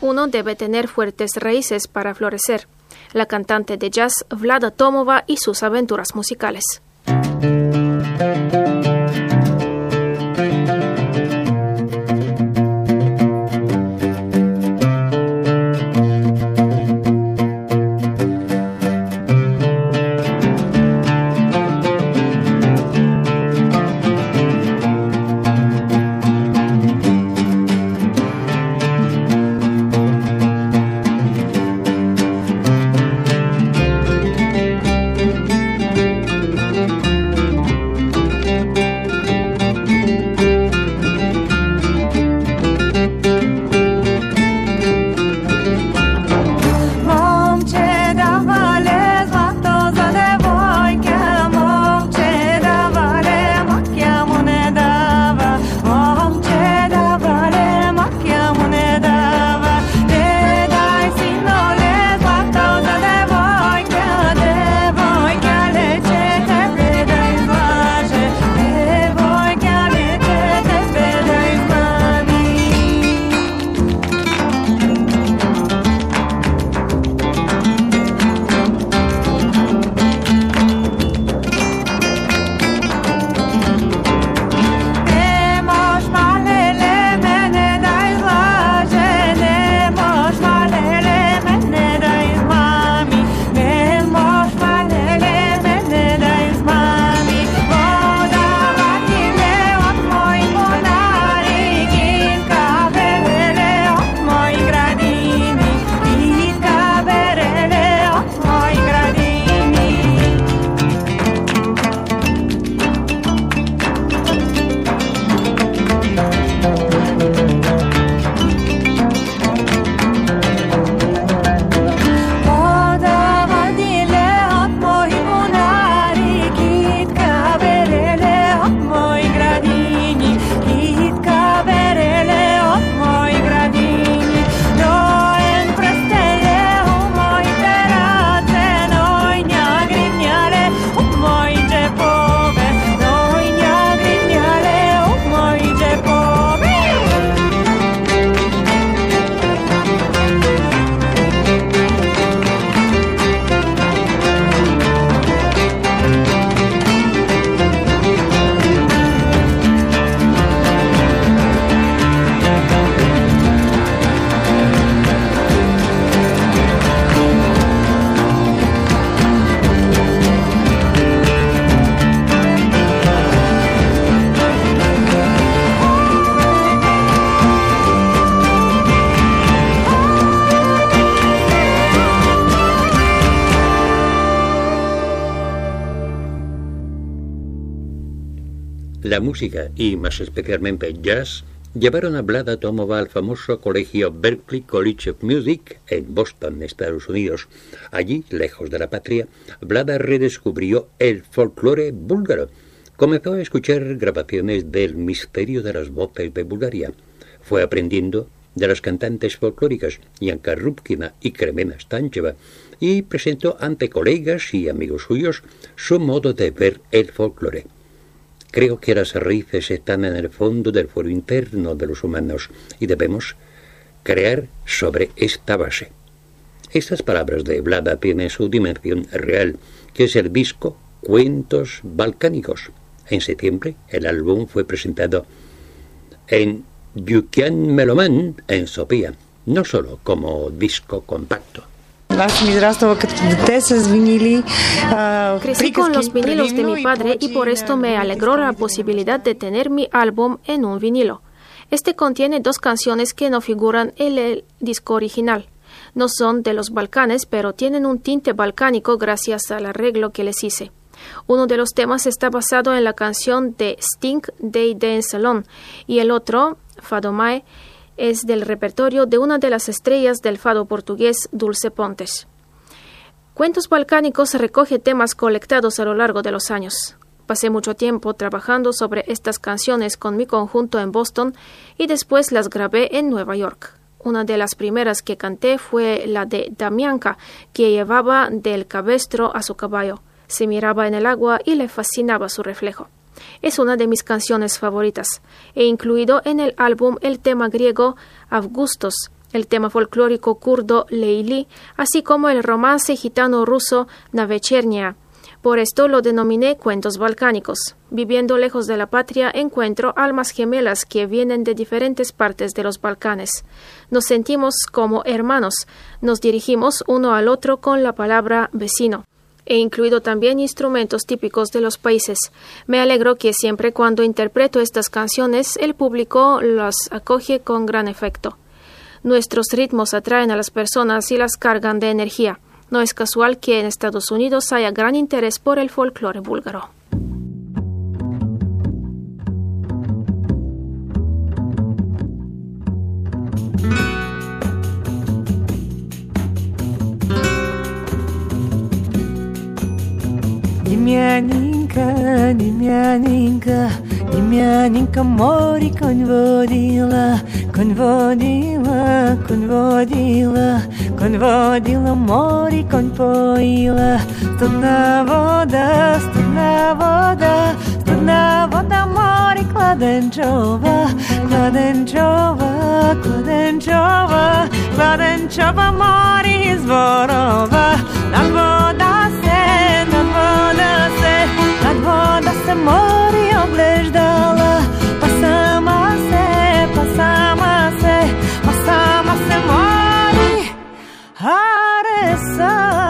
uno debe tener fuertes raíces para florecer. La cantante de jazz Vlada Tomova y sus aventuras musicales. La música, y más especialmente jazz, llevaron a Vlada Tomova al famoso colegio Berklee College of Music en Boston, Estados Unidos. Allí, lejos de la patria, Vlada redescubrió el folclore búlgaro. Comenzó a escuchar grabaciones del misterio de las voces de Bulgaria. Fue aprendiendo de las cantantes folclóricas Yanka Rubkina y Kremena Stancheva, y presentó ante colegas y amigos suyos su modo de ver el folclore. Creo que las raíces están en el fondo del fuero interno de los humanos y debemos crear sobre esta base. Estas palabras de Vlada tienen su dimensión real, que es el disco Cuentos Balcánicos. En septiembre, el álbum fue presentado en Yukian Meloman en Sofía, no solo como disco compacto. Crecí con los vinilos de mi padre y por esto me alegró la posibilidad de tener mi álbum en un vinilo. Este contiene 2 canciones que no figuran en el disco original. No son de los Balcanes, pero tienen un tinte balcánico gracias al arreglo que les hice. Uno de los temas está basado en la canción de Sting, Day Dance Alone, y el otro, Fado Mae, es del repertorio de una de las estrellas del fado portugués, Dulce Pontes. Cuentos Balcánicos recoge temas colectados a lo largo de los años. Pasé mucho tiempo trabajando sobre estas canciones con mi conjunto en Boston y después las grabé en Nueva York. Una de las primeras que canté fue la de Damianka, que llevaba del cabestro a su caballo. Se miraba en el agua y le fascinaba su reflejo. Es una de mis canciones favoritas. He incluido en el álbum el tema griego Augustos, el tema folclórico kurdo Leyli, así como el romance gitano ruso Navechernia. Por esto lo denominé cuentos balcánicos. Viviendo lejos de la patria, encuentro almas gemelas que vienen de diferentes partes de los Balcanes. Nos sentimos como hermanos, nos dirigimos uno al otro con la palabra vecino. He incluido también instrumentos típicos de los países. Me alegro que siempre cuando interpreto estas canciones, el público las acoge con gran efecto. Nuestros ritmos atraen a las personas y las cargan de energía. No es casual que en Estados Unidos haya gran interés por el folclore búlgaro. Немяненька, море конь водила, море конь поила. Студна вода, море кладенчова, море изворова. Над вода се море облеждала, пасама се море хареса.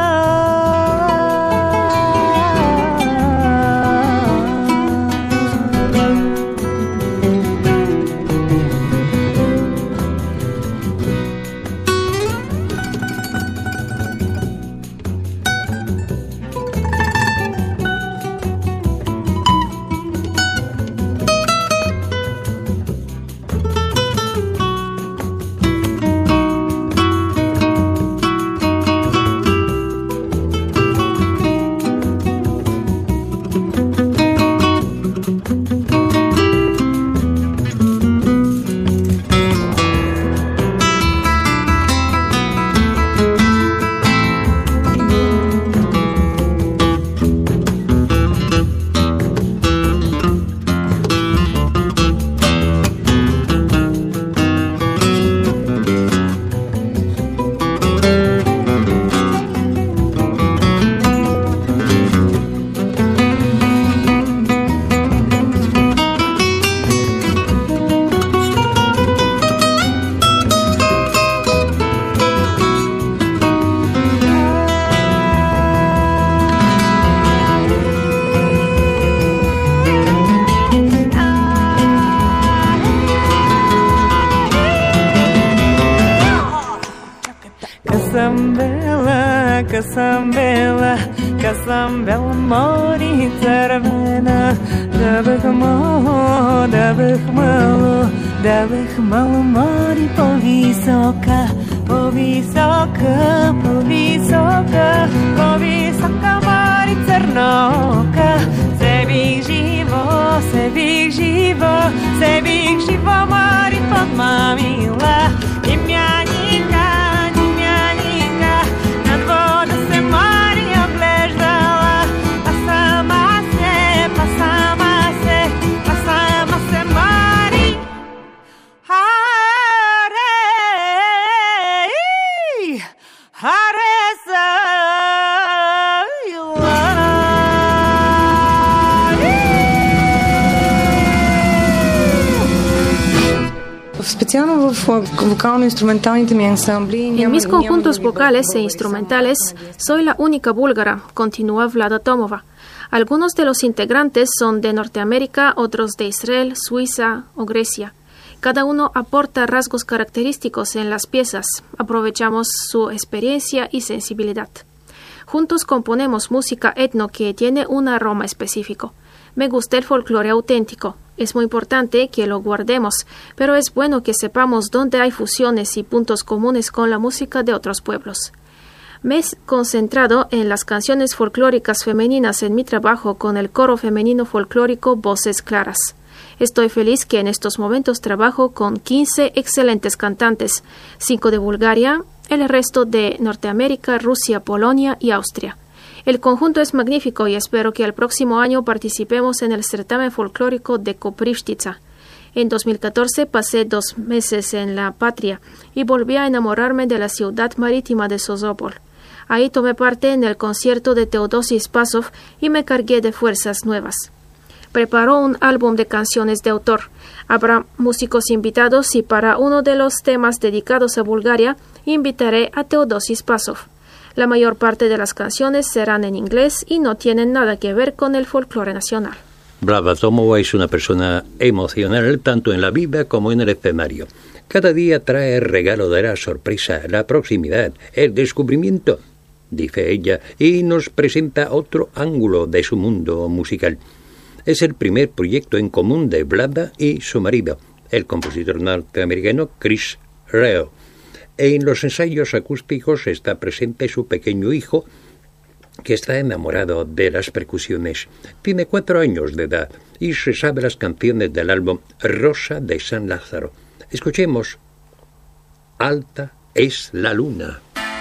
Casambela, море цервена, да бих мало, море повисока, море цернока. Се бих живо, море подмамила. Немяненька, над вода се море облеждала, пасама се море хареса. En mis conjuntos vocales e instrumentales, soy la única búlgara, continúa Vlada Tomova. Algunos de los integrantes son de Norteamérica, otros de Israel, Suiza o Grecia. Cada uno aporta rasgos característicos en las piezas. Aprovechamos su experiencia y sensibilidad. Juntos componemos música etno que tiene un aroma específico. Me gusta el folclore auténtico. Es muy importante que lo guardemos, pero es bueno que sepamos dónde hay fusiones y puntos comunes con la música de otros pueblos. Me he concentrado en las canciones folclóricas femeninas en mi trabajo con el coro femenino folclórico Voces Claras. Estoy feliz que en estos momentos trabajo con 15 excelentes cantantes, 5 de Bulgaria, el resto de Norteamérica, Rusia, Polonia y Austria. El conjunto es magnífico y espero que el próximo año participemos en el certamen folclórico de Koprivnica. En 2014 pasé 2 meses en la patria y volví a enamorarme de la ciudad marítima de Sozopol. Ahí tomé parte en el concierto de Teodosi Spasov y me cargué de fuerzas nuevas. Preparó un álbum de canciones de autor. Habrá músicos invitados y para uno de los temas dedicados a Bulgaria invitaré a Teodosi Spasov. La mayor parte de las canciones serán en inglés y no tienen nada que ver con el folclore nacional. Vlada Tomova es una persona emocional tanto en la vida como en el escenario. Cada día trae el regalo de la sorpresa, la proximidad, el descubrimiento, dice ella, y nos presenta otro ángulo de su mundo musical. Es el primer proyecto en común de Vlada y su marido, el compositor norteamericano Chris Reo. En los ensayos acústicos está presente su pequeño hijo, que está enamorado de las percusiones. Tiene 4 años de edad y se sabe las canciones del álbum Rosa de San Lázaro. Escuchemos Alta es la luna.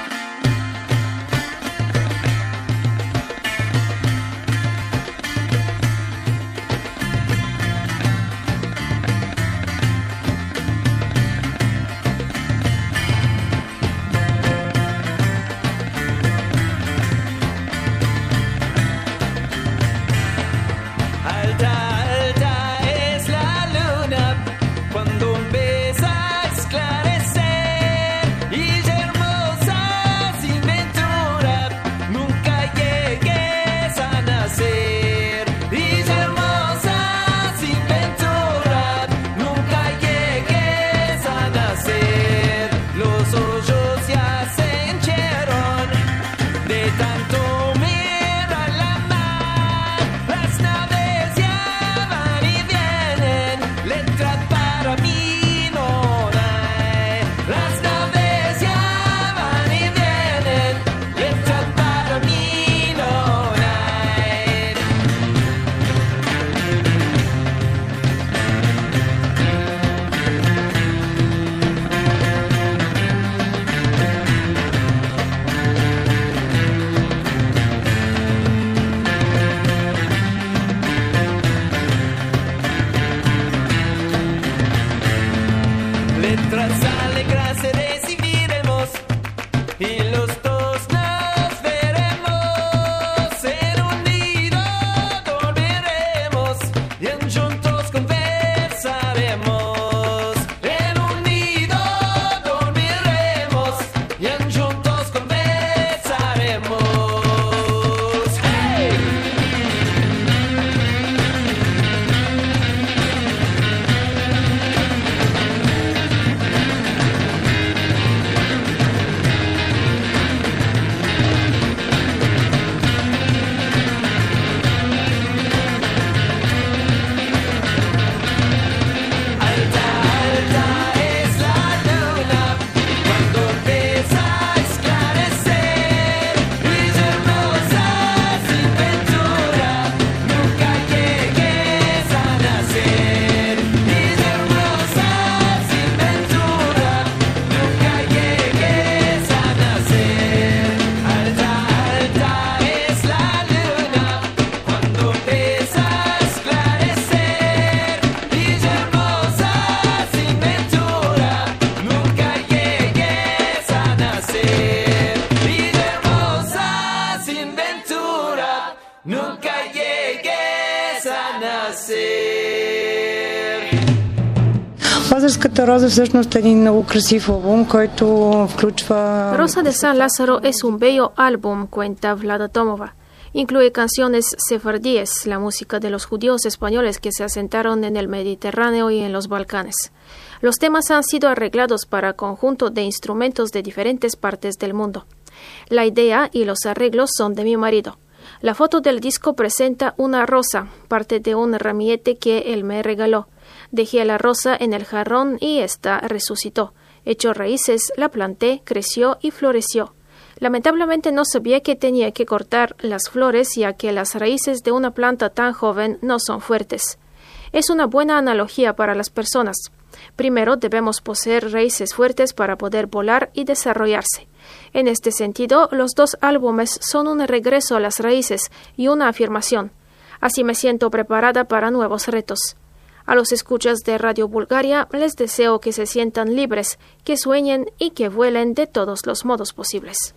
Лазарската роза всъщност е един много красив албум, който включва... Rosa de San Lázaro es un bello álbum, cuenta Vlada Tomova. Incluye canciones sefardíes, la música de los judíos españoles que se asentaron en el Mediterráneo y en los Balcanes. Los temas han sido arreglados para conjunto de instrumentos de diferentes partes del mundo. La idea y los arreglos son de mi marido. La foto del disco presenta una rosa, parte de un ramillete que él me regaló. Dejé la rosa en el jarrón y ésta resucitó. Echó raíces, la planté, creció y floreció. Lamentablemente no sabía que tenía que cortar las flores, ya que las raíces de una planta tan joven no son fuertes. Es una buena analogía para las personas. Primero debemos poseer raíces fuertes para poder volar y desarrollarse. En este sentido, los 2 álbumes son un regreso a las raíces y una afirmación. Así me siento preparada para nuevos retos. A los escuchas de Radio Bulgaria les deseo que se sientan libres, que sueñen y que vuelen de todos los modos posibles.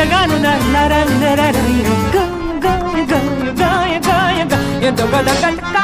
Go,